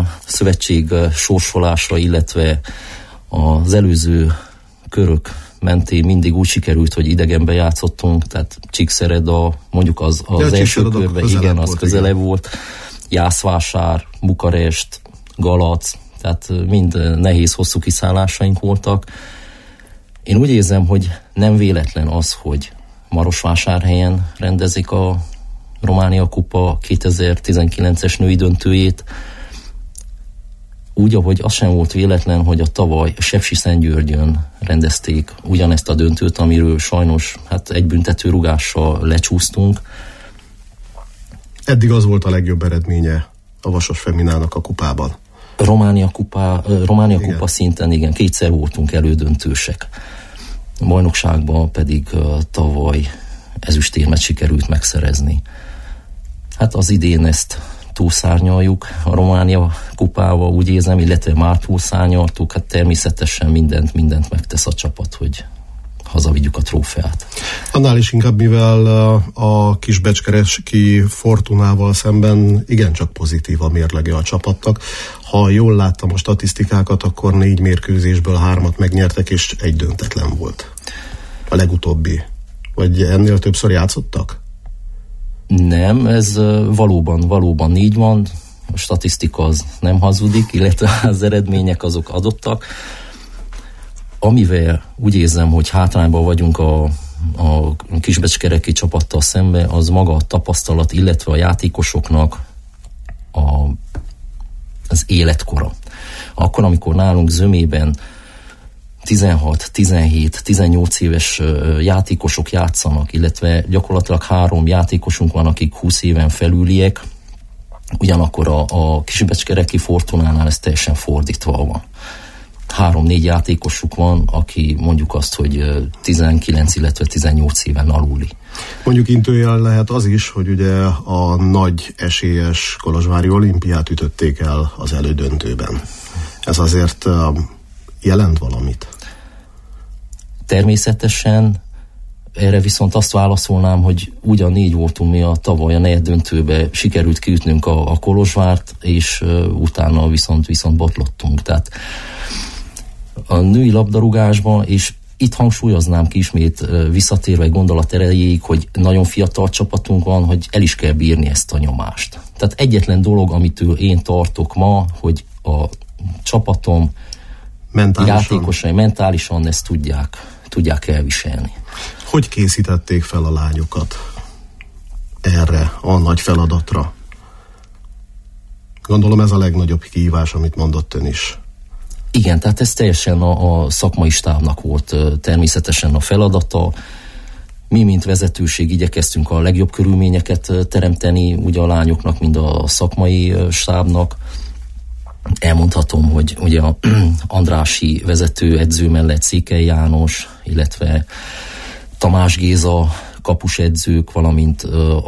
szövetség sorsolása, illetve az előző körök mentén mindig úgy sikerült, hogy idegenben játszottunk, tehát Csíkszereda, mondjuk az első körben, igen, az közelebb volt. Jászvásár, Bukarest, Galac, tehát mind nehéz, hosszú kiszállásaink voltak. Én úgy érzem, hogy nem véletlen az, hogy Marosvásárhelyen rendezik a Románia Kupa 2019-es női döntőjét. Úgy, ahogy az sem volt véletlen, hogy a tavaly Sepsiszentgyörgyön rendezték ugyanezt a döntőt, amiről sajnos egy büntetőrúgással lecsúsztunk. Eddig az volt a legjobb eredménye a Vasas Feminának a kupában. Románia kupa szinten igen, 2-szer voltunk elődöntősek. A bajnokságban pedig tavaly ezüstérmet sikerült megszerezni. Hát az idén ezt túlszárnyaljuk a Románia kupával, úgy érzem, illetve már túlszárnyaltuk, hát természetesen mindent megtesz a csapat, hogy hazavigyük a trófeát. Annál is inkább, mivel a kisbecskereki Fortunával szemben igencsak pozitív a mérlege a csapatnak. Ha jól láttam a statisztikákat, akkor 4 mérkőzésből 3-at megnyertek, és 1 döntetlen volt. A legutóbbi. Vagy ennél többször játszottak? Nem, ez valóban így van. A statisztika az nem hazudik, illetve az eredmények azok adottak. Amivel úgy érzem, hogy hátrányban vagyunk a kisbecskereki csapattal szemben, az maga a tapasztalat, illetve a játékosoknak az életkora. Akkor, amikor nálunk Zömében 16, 17, 18 éves játékosok játszanak, illetve gyakorlatilag 3 játékosunk van, akik 20 éven felüliek, ugyanakkor a kisbecskereki Fortunánál ez teljesen fordítva van. 3-4 játékosuk van, aki mondjuk azt, hogy 19, illetve 18 éven aluli. Mondjuk intőjel lehet az is, hogy ugye a nagy esélyes kolozsvári olimpiát ütötték el az elődöntőben. Ez azért jelent valamit? Természetesen. Erre viszont azt válaszolnám, hogy ugyanígy voltunk mi a tavaly a negyeddöntőbe, sikerült kiütnünk a Kolozsvárt, és utána viszont botlottunk. Tehát a női labdarúgásban, és itt hangsúlyoznám ki ismét visszatérve egy gondolat erejéig, hogy nagyon fiatal csapatunk van, hogy el is kell bírni ezt a nyomást. Tehát egyetlen dolog, amitől én tartok ma, hogy a csapatom játékosai mentálisan ezt tudják elviselni. Hogy készítették fel a lányokat erre a nagy feladatra? Gondolom ez a legnagyobb kihívás, amit mondott ön is. Igen, tehát ez teljesen a szakmai stábnak volt természetesen a feladata. Mi, mint vezetőség igyekeztünk a legjobb körülményeket teremteni, ugye a lányoknak, mind a szakmai stábnak. Elmondhatom, hogy ugye a Andrássy vezetőedző mellett Székely János, illetve Tamás Géza kapusedzők, valamint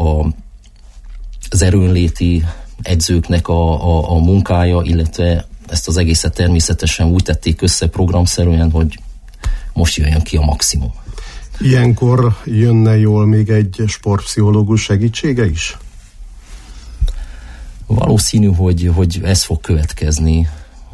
az erőnléti edzőknek a munkája, illetve ezt az egészet természetesen úgy tették össze programszerűen, hogy most jöjjön ki a maximum. Ilyenkor jönne jól még egy sportpszichológus segítsége is? Valószínű, hogy ez fog következni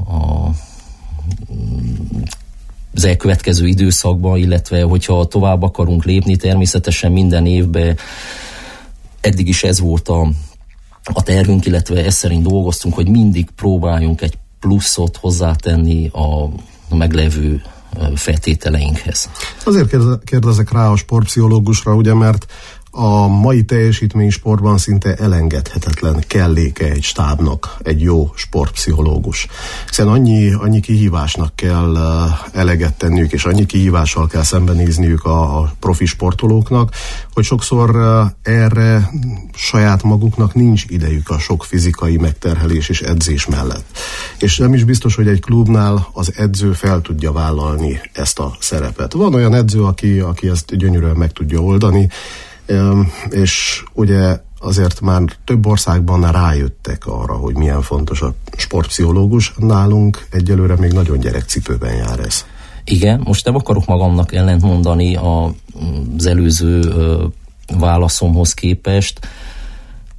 az elkövetkező időszakban, illetve hogyha tovább akarunk lépni, természetesen minden évben eddig is ez volt a tervünk, illetve ezt szerint dolgoztunk, hogy mindig próbáljunk egy pluszot hozzátenni a meglévő feltételeinkhez. Azért kérdezek rá a sportpszichológusra, ugye, mert a mai teljesítménysportban szinte elengedhetetlen kelléke egy stábnak egy jó sportpszichológus. Hiszen annyi kihívásnak kell eleget tenniük, és annyi kihívással kell szembenézniük a profi sportolóknak, hogy sokszor erre saját maguknak nincs idejük a sok fizikai megterhelés és edzés mellett. És nem is biztos, hogy egy klubnál az edző fel tudja vállalni ezt a szerepet. Van olyan edző, aki ezt gyönyörűen meg tudja oldani, és ugye azért már több országban rájöttek arra, hogy milyen fontos a sportpszichológus. Nálunk egyelőre még nagyon gyerekcipőben jár ez. Igen, most nem akarok magamnak ellentmondani az előző válaszomhoz képest.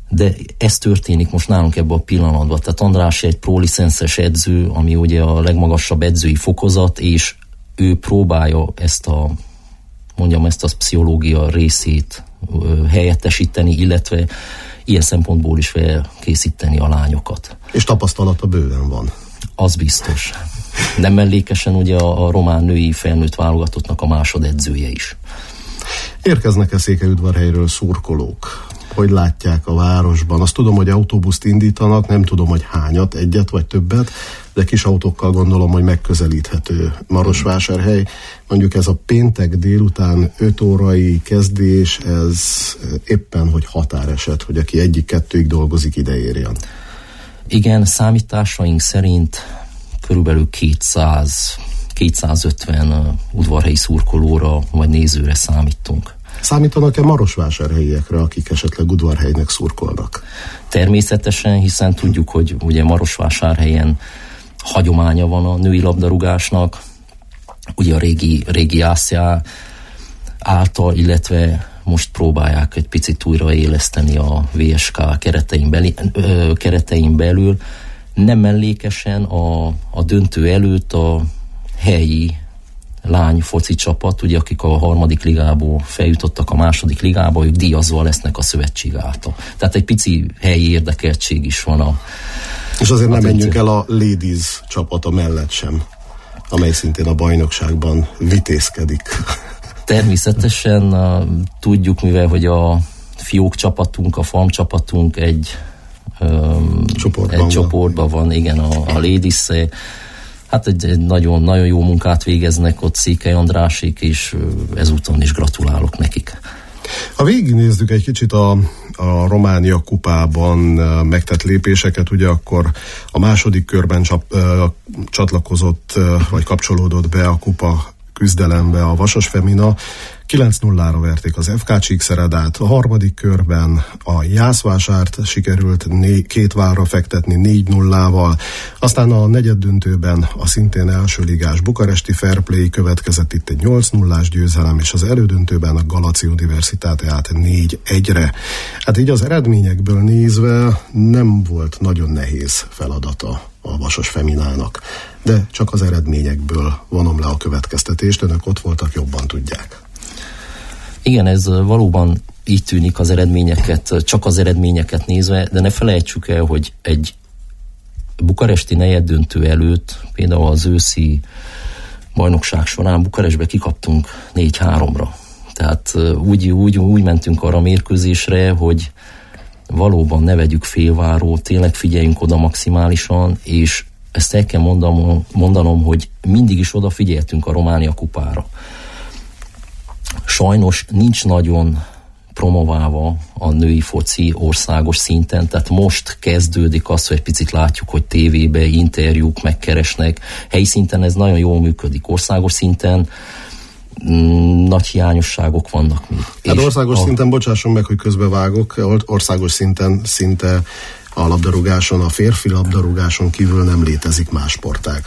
De ez történik most nálunk ebben a pillanatban. Tehát András egy prolicenszes edző, ami ugye a legmagasabb edzői fokozat, és ő próbálja ezt a pszichológia részét helyettesíteni, illetve ilyen szempontból is felkészíteni a lányokat. És tapasztalata bőven van. Az biztos. De mellékesen ugye a román női felnőtt válogatottnak a másodedzője is. Érkeznek-e Székelyudvarhelyről szurkolók? Hogy látják a városban? Azt tudom, hogy autóbuszt indítanak, nem tudom, hogy hányat, egyet vagy többet, de kis autókkal gondolom, hogy megközelíthető Marosvásárhely. Mondjuk ez a péntek délután 5 órai kezdés, ez éppen, hogy határeset, hogy aki 1-2-ig dolgozik, ide érjen. Igen, számításaink szerint körülbelül 200-250 udvarhelyi szurkolóra vagy nézőre számítunk. Számítanak-e marosvásárhelyiekre, akik esetleg Udvarhelynek szurkolnak? Természetesen, hiszen tudjuk, hogy ugye Marosvásárhelyen hagyománya van a női labdarúgásnak, ugye a régi ASZIA által, illetve most próbálják egy picit újraéleszteni a VSK keretein belül. Nem mellékesen a döntő előtt a helyi lány foci csapat, ugye, akik a 3. ligából feljutottak a 2. ligába, ők díjazva lesznek a szövetség által. Tehát egy pici helyi érdekeltség is van és azért nem menjünk el a Ladies csapata mellett sem, amely szintén a bajnokságban vitézkedik. Természetesen tudjuk, mivel hogy a fiók csapatunk, a farm csapatunk egy csoportban van, igen, a Ladies. Hát egy nagyon, nagyon jó munkát végeznek ott Székely Andrásék, és ezúton is gratulálok nekik. Ha végignézzük egy kicsit a Románia kupában megtett lépéseket, ugye akkor a második körben csatlakozott, vagy kapcsolódott be a kupa küzdelembe a Vasas Femina. 9-0-ra verték az FK Csíkszeredát, a 3. körben a Jászvásárt sikerült 2 válra fektetni 4-0-val, aztán a negyeddöntőben a szintén első ligás bukaresti Fair Play következett, itt egy 8-0-ás győzelem, és az elődöntőben a Galaci Universitáteát 4-1-re. Hát így az eredményekből nézve nem volt nagyon nehéz feladata a Vasas Feminának, de csak az eredményekből vonom le a következtetést, önök ott voltak, jobban tudják. Igen, ez valóban így tűnik csak az eredményeket nézve, de ne felejtsük el, hogy egy bukaresti negyeddöntő előtt, például az őszi bajnokság során Bukarestbe kikaptunk 4-3-ra. Tehát úgy mentünk arra a mérkőzésre, hogy valóban ne vegyük félváról, tényleg figyeljünk oda maximálisan, és ezt el kell mondanom, hogy mindig is odafigyeltünk a Románia kupára. Sajnos nincs nagyon promoválva a női foci országos szinten, tehát most kezdődik az, hogy egy picit látjuk, hogy tévébe interjúk megkeresnek. Helyi szinten ez nagyon jól működik. Országos szinten nagy hiányosságok vannak még. Hát országos szinten, bocsásson meg, hogy közbevágok, országos szinten szinte a labdarúgáson, a férfi labdarúgáson kívül nem létezik más sportág.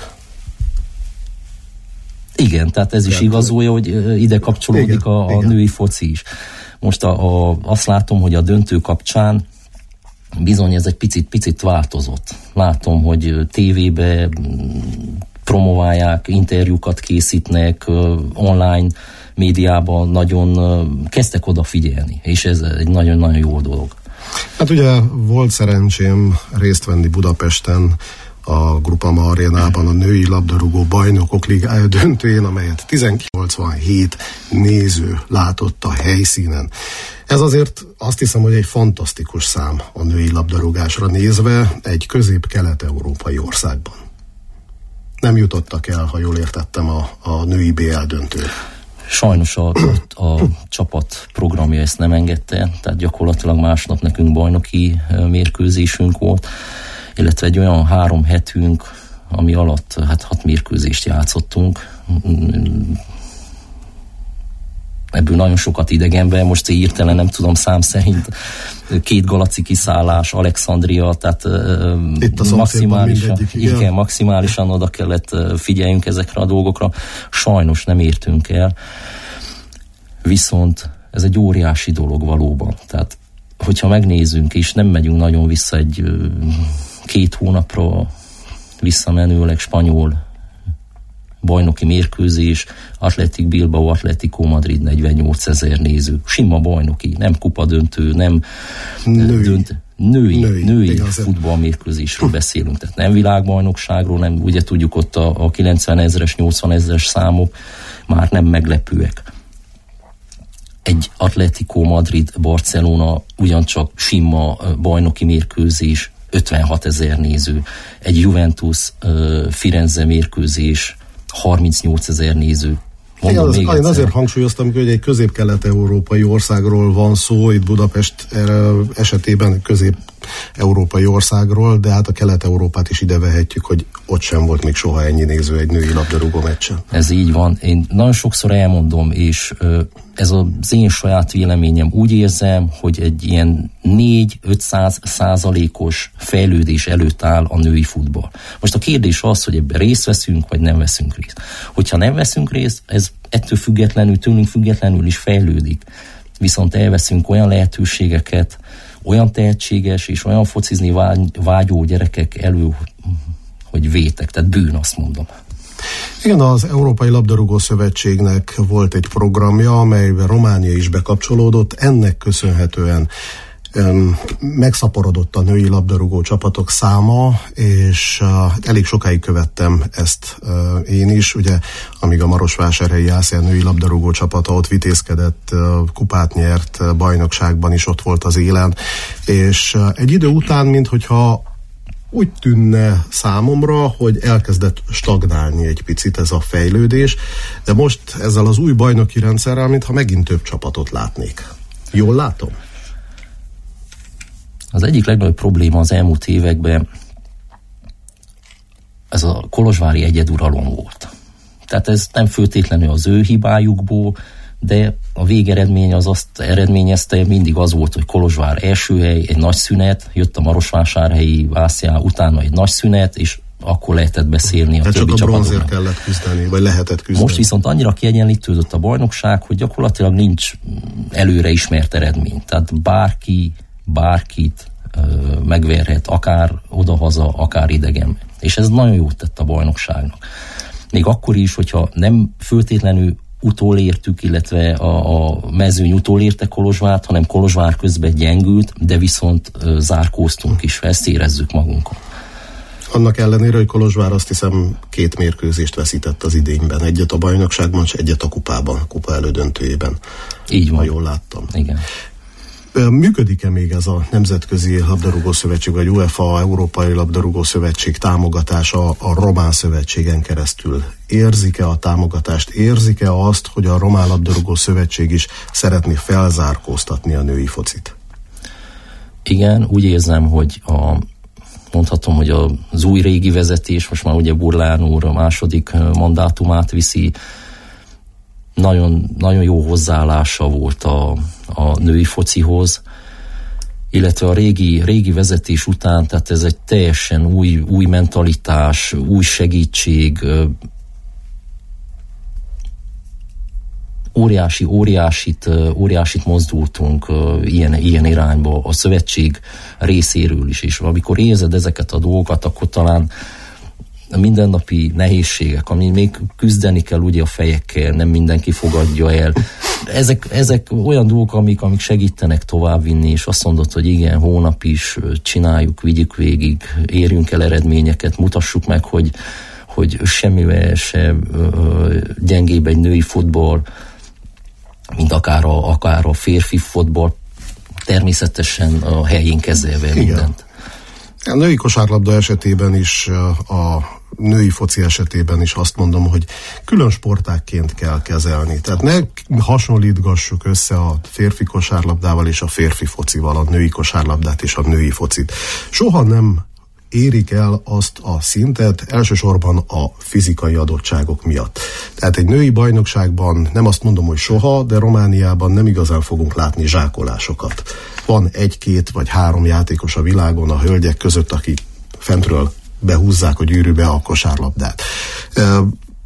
Igen, tehát ez is igazolja, hogy ide kapcsolódik a női foci is. Most azt látom, hogy a döntő kapcsán bizony ez egy picit változott. Látom, hogy tévébe promoválják, interjúkat készítnek, online médiában nagyon kezdtek odafigyelni, és ez egy nagyon-nagyon jó dolog. Hát ugye volt szerencsém részt venni Budapesten a Grupama Arénában a női labdarúgó bajnokok ligája döntőjén, amelyet 1987 néző látott a helyszínen. Ez azért azt hiszem, hogy egy fantasztikus szám a női labdarúgásra nézve egy közép-kelet-európai országban. Nem jutottak el, ha jól értettem, a női BL döntőre. Sajnos a csapat programja ezt nem engedte, tehát gyakorlatilag másnap nekünk bajnoki mérkőzésünk volt, illetve egy olyan 3 hetünk, ami alatt 6 mérkőzést játszottunk. Ebből nagyon sokat idegenben, most hirtelen nem tudom szám szerint 2 galaci kiszállás, Alexandria, tehát maximálisan oda kellett figyeljünk ezekre a dolgokra. Sajnos nem értünk el, viszont ez egy óriási dolog valóban. Tehát hogyha megnézzünk, és nem megyünk nagyon vissza egy 2 hónapra visszamenőleg, spanyol bajnoki mérkőzés, Athletic Bilbao, Atletico Madrid, 48 000 néző. Sima bajnoki, nem kupadöntő, nem női futballmérkőzésről beszélünk, tehát nem világbajnokságról, nem, ugye tudjuk ott a 90 000-es, 80 000-es számok már nem meglepőek. Egy Atletico Madrid, Barcelona ugyancsak sima bajnoki mérkőzés, 56 000 néző. Egy Juventus Firenze mérkőzés, 38 000 néző. Igen, én azért hangsúlyoztam, hogy egy közép-kelet-európai országról van szó, itt Budapest esetében közép-európai országról, de hát a Kelet-Európát is ide vehetjük, hogy ott sem volt még soha ennyi néző egy női labdarúgó meccsen. Ez így van. Én nagyon sokszor elmondom, és ez az én saját véleményem, úgy érzem, hogy egy ilyen 4-500% fejlődés előtt áll a női futball. Most a kérdés az, hogy ebben részt veszünk, vagy nem veszünk részt. Hogyha nem veszünk részt, ez ettől függetlenül, tőlünk függetlenül is fejlődik. Viszont elveszünk olyan lehetőségeket, olyan tehetséges és olyan focizni vágyó gyerekek elő, hogy vétek. Tehát bűn, azt mondom. Igen, az Európai Labdarúgó Szövetségnek volt egy programja, amelyben Románia is bekapcsolódott. Ennek köszönhetően megszaporodott a női labdarúgó csapatok száma, és elég sokáig követtem ezt én is, ugye, amíg a Marosvásárhelyi Jászai női labdarúgó csapata ott vitézkedett, kupát nyert, bajnokságban is ott volt az élen, és egy idő után, minthogyha úgy tűnne számomra, hogy elkezdett stagnálni egy picit ez a fejlődés, de most ezzel az új bajnoki rendszerrel, mintha megint több csapatot látnék. Jól látom? Az egyik legnagyobb probléma az elmúlt években ez a kolozsvári egyeduralom volt. Tehát ez nem föltétlenül az ő hibájukból, de a végeredmény az azt eredményezte, mindig az volt, hogy Kolozsvár első hely, egy nagy szünet, jött a Marosvásárhelyi Vászjá, utána egy nagy szünet, és akkor lehetett beszélni a többi csapatoknak. Csak a bronzért kellett küzdeni, vagy lehetett küzdeni. Most viszont annyira kiegyenlítődött a bajnokság, hogy gyakorlatilag nincs előre ismert eredmény. Tehát bárkit megverhet, akár odahaza, akár idegen. És ez nagyon jót tett a bajnokságnak. Még akkor is, hogyha nem föltétlenül utolértük, illetve a mezőny utolérte Kolozsvárt, hanem Kolozsvár közben gyengült, de viszont zárkóztunk is, ezt érezzük magunkon. Annak ellenére, hogy Kolozsvár azt hiszem 2 mérkőzést veszített az idényben. Egyet a bajnokságban, és egyet a kupában, a kupa elődöntőjében. Így van. Ha jól láttam. Igen. Működik-e még ez a Nemzetközi Labdarúgó Szövetség, vagy UEFA, Európai Labdarúgó Szövetség támogatása a Román Szövetségen keresztül? Érzik-e a támogatást? Érzik-e azt, hogy a Román Labdarúgó Szövetség is szeretné felzárkóztatni a női focit? Igen, úgy érzem, hogy mondhatom, hogy az új régi vezetés, most már ugye Burlán úr a második mandátumát viszi, nagyon, nagyon jó hozzáállása volt a női focihoz, illetve a régi vezetés után, tehát ez egy teljesen új mentalitás, új segítség, óriásit mozdultunk ilyen irányba a szövetség részéről is, és amikor érzed ezeket a dolgokat, akkor talán a mindennapi nehézségek, ami még küzdeni kell ugye a fejekkel, nem mindenki fogadja el. Ezek olyan dolgok, amik segítenek továbbvinni, és azt mondod, hogy igen, hónap is csináljuk, vigyük végig, érjünk el eredményeket, mutassuk meg, hogy semmivel se gyengébb egy női futball, mint akár a férfi futball, természetesen a helyén kezelve mindent. A női kosárlabda esetében is, a női foci esetében is azt mondom, hogy külön sportágként kell kezelni. Tehát ne hasonlítgassuk össze a férfi kosárlabdával és a férfi focival, a női kosárlabdát és a női focit. Soha nem érik el azt a szintet, elsősorban a fizikai adottságok miatt. Tehát egy női bajnokságban nem azt mondom, hogy soha, de Romániában nem igazán fogunk látni zsákolásokat. Van 1-2 vagy 3 játékos a világon a hölgyek között, akik fentről behúzzák a gyűrűbe a kosárlabdát.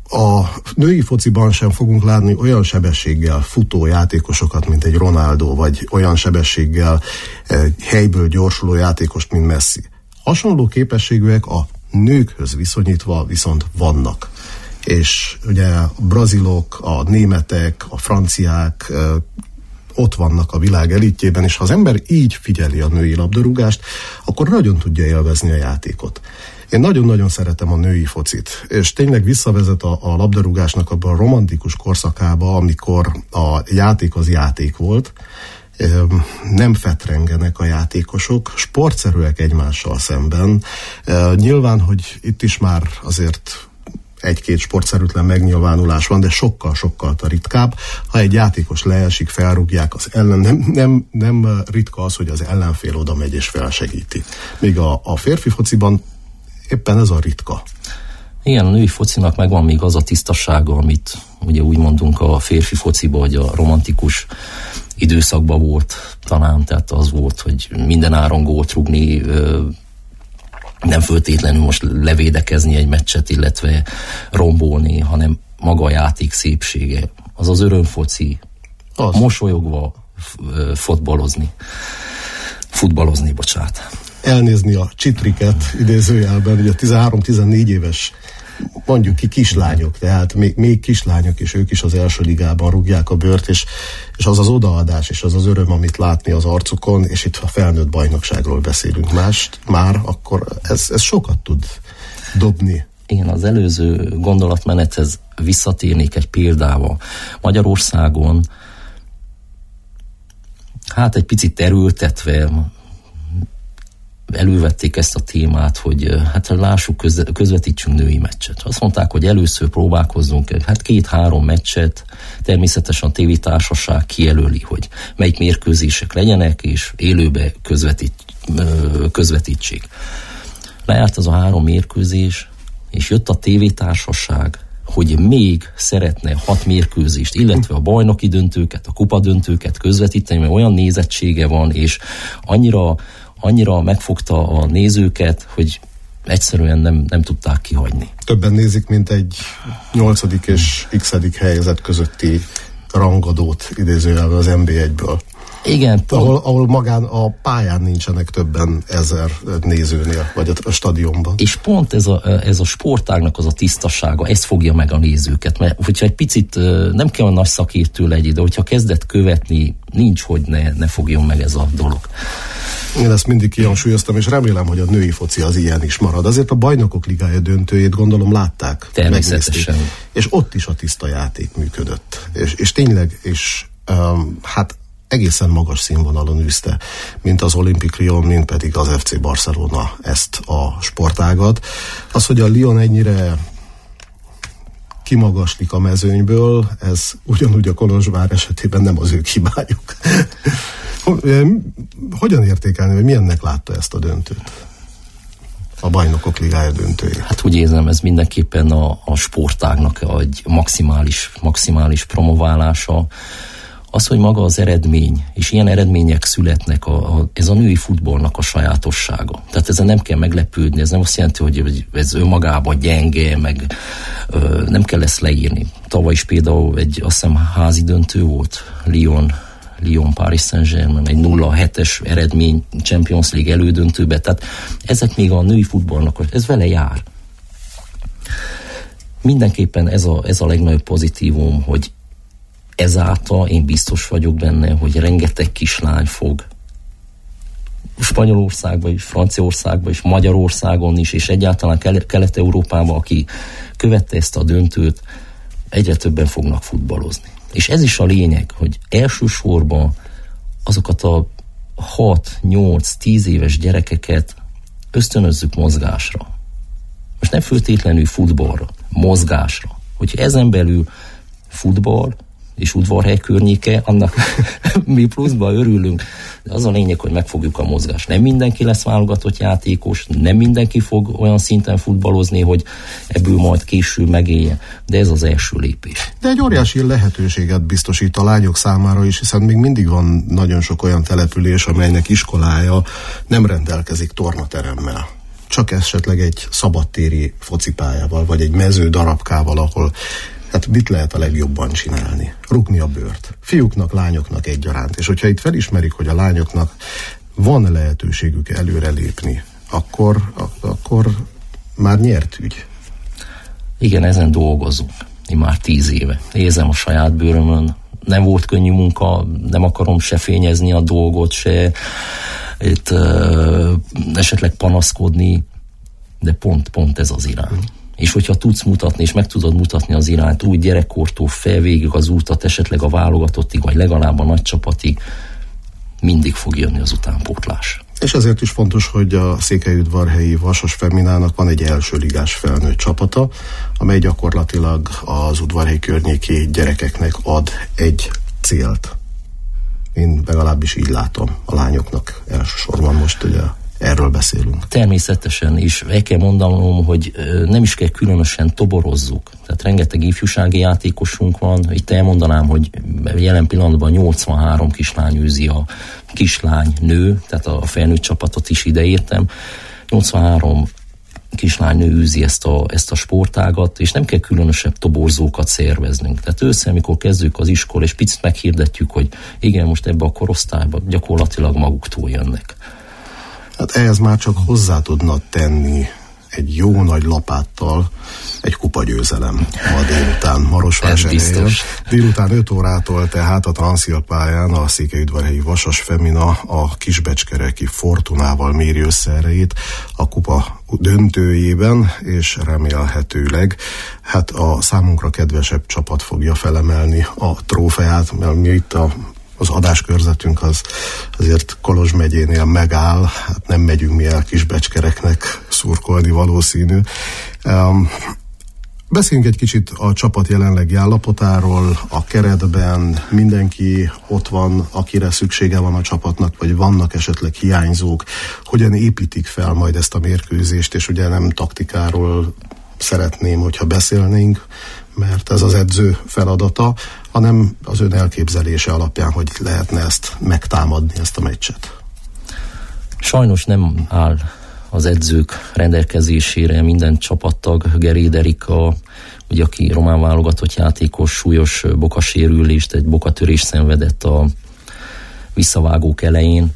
A női fociban sem fogunk látni olyan sebességgel futó játékosokat, mint egy Ronaldo, vagy olyan sebességgel helyből gyorsuló játékost, mint Messi. Hasonló képességűek a nőkhöz viszonyítva viszont vannak. És ugye a brazilok, a németek, a franciák ott vannak a világ elitjében, és ha az ember így figyeli a női labdarúgást, akkor nagyon tudja élvezni a játékot. Én nagyon-nagyon szeretem a női focit, és tényleg visszavezet a labdarúgásnak abban a romantikus korszakába, amikor a játék az játék volt, nem fetrengenek a játékosok, sportszerűek egymással szemben. Nyilván, hogy itt is már azért egy-két sportszerűtlen megnyilvánulás van, de sokkal-sokkal ritkább. Ha egy játékos leesik, felrúgják az ellen, nem ritka az, hogy az ellenfél oda megy és felsegíti. Míg a férfi fociban éppen ez a ritka. Igen, a női focinak megvan még az a tisztasága, amit ugye úgy mondunk a férfi fociba, hogy a romantikus időszakban volt talán, tehát az volt, hogy minden áron gólt rúgni, nem föltétlenül most levédekezni egy meccset, illetve rombolni, hanem maga a játék szépsége. Az az örömfoci, mosolyogva futballozni, bocsánat. Elnézni a csitriket idézőjelben, ugye 13-14 éves mondjuk ki kislányok, tehát még kislányok, és ők is az első ligában rúgják a bőrt, és az az odaadás, és az az öröm, amit látni az arcukon, és itt a felnőtt bajnokságról beszélünk már, akkor ez sokat tud dobni. Én az előző gondolatmenethez visszatérnék egy példával. Magyarországon hát egy picit erőltetve elővették ezt a témát, hogy hát lássuk, közvetítsünk női meccset. Azt mondták, hogy először próbálkozzunk, hát 2-3 meccset, természetesen a tévétársaság kijelöli, hogy melyik mérkőzések legyenek, és élőbe közvetítsék. Lejárt az a 3 mérkőzés, és jött a tévétársaság, hogy még szeretne 6 mérkőzést, illetve a bajnoki döntőket, a kupadöntőket közvetíteni, mert olyan nézettsége van, és annyira megfogta a nézőket, hogy egyszerűen nem tudták kihagyni. Többen nézik, mint egy 8. és x. helyzet közötti rangadót idézőjelben az NB1-ből. Igen. Ahol magán a pályán nincsenek többen 1000 nézőnél, vagy a stadionban. És pont ez a sportágnak az a tisztasága, ez fogja meg a nézőket, mert hogyha egy picit nem kell a nagy szakértő legyen, de hogyha kezdett követni, nincs, hogy ne fogjon meg ez a dolog. Én ezt mindig kihangsúlyoztam, és remélem, hogy a női foci az ilyen is marad. Azért a Bajnokok Ligája döntőjét gondolom látták. Természetesen. És ott is a tiszta játék működött. És tényleg, hát egészen magas színvonalon űzte, mint az Olympique Lyon, mint pedig az FC Barcelona ezt a sportágat. Az, hogy a Lyon ennyire kimagaslik a mezőnyből, ez ugyanúgy a Kolozsvár esetében nem az ő hibájuk. Hogyan értékelni, vagy milyennek látta ezt a döntőt? A Bajnokok Ligája döntőjét. Hát úgy érzem, ez mindenképpen a sportágnak egy maximális promoválása. Az, hogy maga az eredmény, és ilyen eredmények születnek, ez a női futballnak a sajátossága. Tehát ezen nem kell meglepődni, ez nem azt jelenti, hogy ez önmagában gyenge, meg nem kell ezt leírni. Tavaly is például azt hiszem házi döntő volt, Lyon Paris Saint-Germain, egy 0-7-es eredmény Champions League elődöntőbe, tehát ezek még a női futballnak, ez vele jár. Mindenképpen ez a legnagyobb pozitívum, hogy ezáltal én biztos vagyok benne, hogy rengeteg kislány fog Spanyolországban is, Franciaországban is, Magyarországon is, és egyáltalán Kelet-Európában, aki követte ezt a döntőt, egyre többen fognak futballozni. És ez is a lényeg, hogy elsősorban azokat a 6-8-10 éves gyerekeket ösztönözzük mozgásra. Most nem föltétlenül futballra, mozgásra. Hogyha ezen belül futball és udvarhely környéke, annak mi pluszban örülünk. De az a lényeg, hogy megfogjuk a mozgást. Nem mindenki lesz válogatott játékos, nem mindenki fog olyan szinten futballozni, hogy ebből majd később megélje, de ez az első lépés. De egy óriási lehetőséget biztosít a lányok számára is, hiszen még mindig van nagyon sok olyan település, amelynek iskolája nem rendelkezik tornateremmel. csak esetleg egy szabadtéri focipályával, vagy egy mező darabkával, ahol hát mit lehet a legjobban csinálni? Rúgni a bőrt. Fiúknak, lányoknak egyaránt. És hogyha itt felismerik, hogy a lányoknak van lehetőségük előrelépni, akkor már nyert ügy. Igen, ezen dolgozunk. Én már 10 éve. Érzem a saját bőrömön. Nem volt könnyű munka, nem akarom se fényezni a dolgot, se itt esetleg panaszkodni, de pont ez az irány. És hogyha tudsz mutatni, és meg tudod mutatni az irányt úgy gyerekkortól fel végig az útat, esetleg a válogatottig, vagy legalább a nagy csapatig, mindig fog jönni az utánpótlás. És ezért is fontos, hogy a székelyudvarhelyi Vasas Feminának van egy első ligás felnőtt csapata, amely gyakorlatilag az udvarhely környéki gyerekeknek ad egy célt. Én legalábbis így látom a lányoknak elsősorban, most ugye erről beszélünk. Természetesen is el kell mondanom, hogy nem is kell különösen toborozzuk. Tehát rengeteg ifjúsági játékosunk van. Itt elmondanám, hogy jelen pillanatban 83 kislány űzi a kislány nő, tehát a felnőtt csapatot is ideértem. 83 kislány nő űzi ezt a sportágat, és nem kell különösebb toborzókat szerveznünk. Tehát ősszel, amikor kezdjük az iskola, és picit meghirdetjük, hogy igen, most ebbe a korosztályba gyakorlatilag maguktól jönnek. Hát ehhez már csak hozzá tudna tenni egy jó nagy lapáttal egy kupagyőzelem ma délután Marosvásárhelyen. Délután 5 órától tehát a Transzilpályán a székelyudvarhelyi Vasas Femina a kisbecskereki Fortunával méri össze erejét a kupa döntőjében, és remélhetőleg hát a számunkra kedvesebb csapat fogja felemelni a trófeát, mert mi itt az adáskörzetünk az azért Kolozs megyénél megáll, hát nem megyünk mi el kisbecskereknek szurkolni valószínű. Beszéljünk egy kicsit a csapat jelenlegi állapotáról, a keretben mindenki ott van, akire szüksége van a csapatnak, vagy vannak esetleg hiányzók, hogyan építik fel majd ezt a mérkőzést, és ugye nem taktikáról szeretném, hogyha beszélnénk, mert ez az edző feladata, hanem az ön elképzelése alapján, hogy lehetne ezt megtámadni, ezt a meccset. Sajnos nem áll az edzők rendelkezésére minden csapattag. Geréd Erika, ugye, aki román válogatott játékos, súlyos bokasérülést, egy bokatörés szenvedett a visszavágók elején,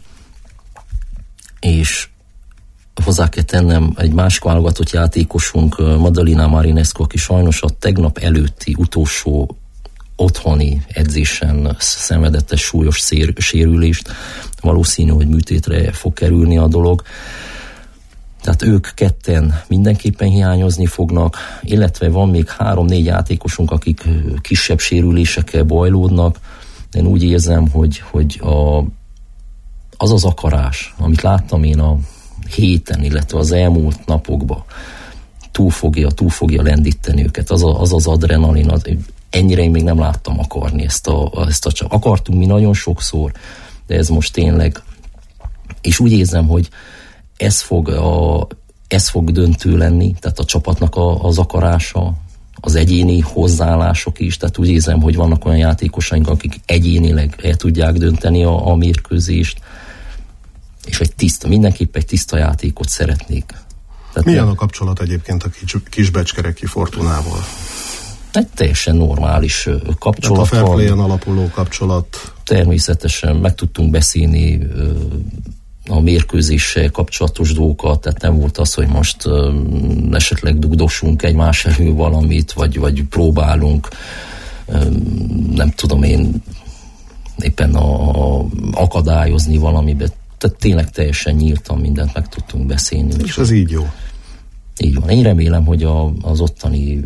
és hozzá kell tennem, egy másik válogatott játékosunk, Madalina Marinescu, aki sajnos a tegnap előtti utolsó otthoni edzésen szenvedett egy súlyos sérülést. Valószínű, hogy műtétre fog kerülni a dolog. Tehát ők ketten mindenképpen hiányozni fognak, illetve van még 3-4 játékosunk, akik kisebb sérülésekkel bajlódnak. Én úgy érzem, hogy az az akarás, amit láttam én a héten, illetve az elmúlt napokban, túl fogja lendíteni őket. Az az adrenalin, ennyire én még nem láttam akarni ezt a csak. Akartunk mi nagyon sokszor, de ez most tényleg, és úgy érzem, hogy ez fog döntő lenni, tehát a csapatnak az akarása, az egyéni hozzáállások is, tehát úgy érzem, hogy vannak olyan játékosaink, akik egyénileg el tudják dönteni a mérkőzést, és mindenképp egy tiszta játékot szeretnék. Tehát milyen a kapcsolat egyébként a kisbecskereki Fortunával? Egy teljesen normális kapcsolat. Tehát a fair playen alapuló kapcsolat. Természetesen meg tudtunk beszélni a mérkőzéssel kapcsolatos dolgokat, tehát nem volt az, hogy most esetleg dugdossunk egymás elő valamit, vagy próbálunk, nem tudom én, éppen akadályozni valamiben. Tehát tényleg teljesen nyíltan mindent meg tudtunk beszélni. És ez így jó. Így van. Én remélem, hogy az ottani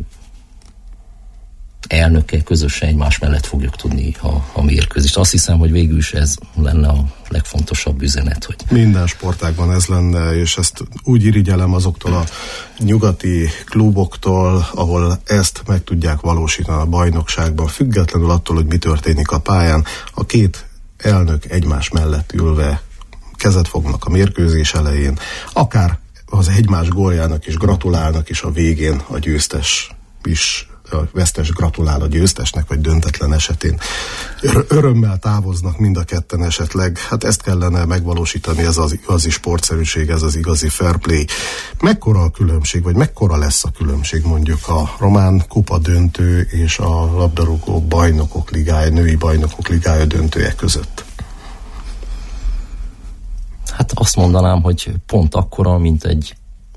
elnökkel közösen egymás mellett fogjuk tudni a mérkőzést. Azt hiszem, hogy végül is ez lenne a legfontosabb üzenet. Hogy minden sportágban ez lenne, és ezt úgy irigyelem azoktól a nyugati kluboktól, ahol ezt meg tudják valósítani a bajnokságban, függetlenül attól, hogy mi történik a pályán. A két elnök egymás mellett ülve kezet fognak a mérkőzés elején, akár az egymás góljának is gratulálnak, és a végén a győztes is a vesztes gratulál a győztesnek, vagy döntetlen esetén. Örömmel távoznak mind a ketten esetleg. Hát ezt kellene megvalósítani, ez az igazi sportszerűség, ez az igazi fair play. Mekkora a különbség, vagy mekkora lesz a különbség mondjuk a román kupa döntő és a labdarúgó bajnokok ligája, női bajnokok ligája döntője között? Hát azt mondanám, hogy pont akkora, mint egy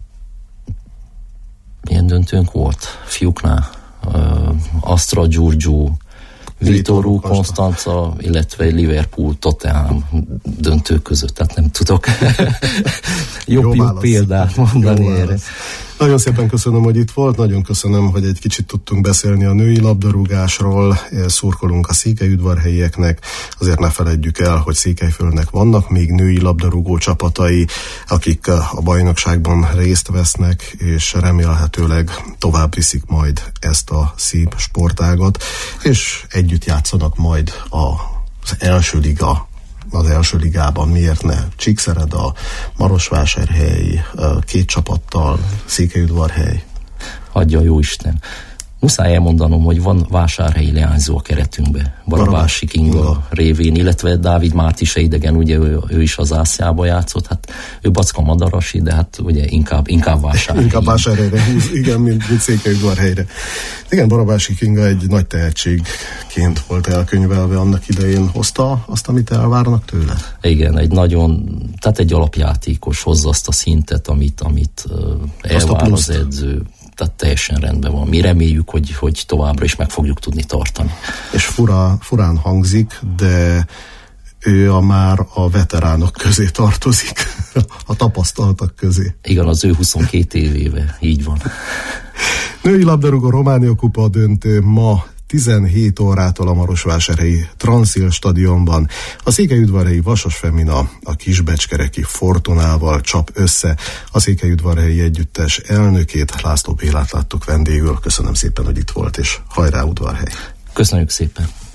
milyen döntőnk volt fiúknál. Astra Giurgiu, Vitoru Constanza, illetve Liverpool Tottenham döntők között, tehát nem tudok jobb példát mondani erre. Nagyon szépen köszönöm, hogy itt volt, nagyon köszönöm, hogy egy kicsit tudtunk beszélni a női labdarúgásról, szurkolunk a székelyudvarhelyieknek, azért ne feledjük el, hogy Székelyföldnek vannak még női labdarúgó csapatai, akik a bajnokságban részt vesznek, és remélhetőleg tovább viszik majd ezt a szép sportágat, és együtt játszanak majd az első ligában, miért ne? Csíkszereda, Marosvásárhely, két csapattal, Székelyudvarhely. Adja Jóisten. Muszáj elmondanom, hogy van vásárhelyi leányzó a keretünkbe. Barabási Kinga révén, illetve Dávid Márti se idegen, ugye ő is az Ásziába játszott, hát ő Backa Madarasi, de hát ugye inkább vásárhelyi. Inkább vásárhelyre húz, igen, mint Székelyudvarhelyre. Igen, Barabási Kinga egy nagy tehetségként volt elkönyvelve annak idején, hozta azt, amit elvárnak tőle? Igen, egy alapjátékos, hozza azt a szintet, amit elvár az edző. Tehát teljesen rendben van. Mi reméljük, hogy továbbra is meg fogjuk tudni tartani. És furán hangzik, de ő már a veteránok közé tartozik, a tapasztaltak közé. Igen, az ő 22 évéve, így van. Női labdarúgó Románia kupa döntő ma 17 órától a Marosvásárhelyi Transzil stadionban. A székelyudvarhelyi Vasas Femina a kisbecskereki Fortunával csap össze. A székelyudvarhelyi együttes elnökét, László Bélát láttuk vendégül. Köszönöm szépen, hogy itt volt, és hajrá Udvarhely! Köszönjük szépen!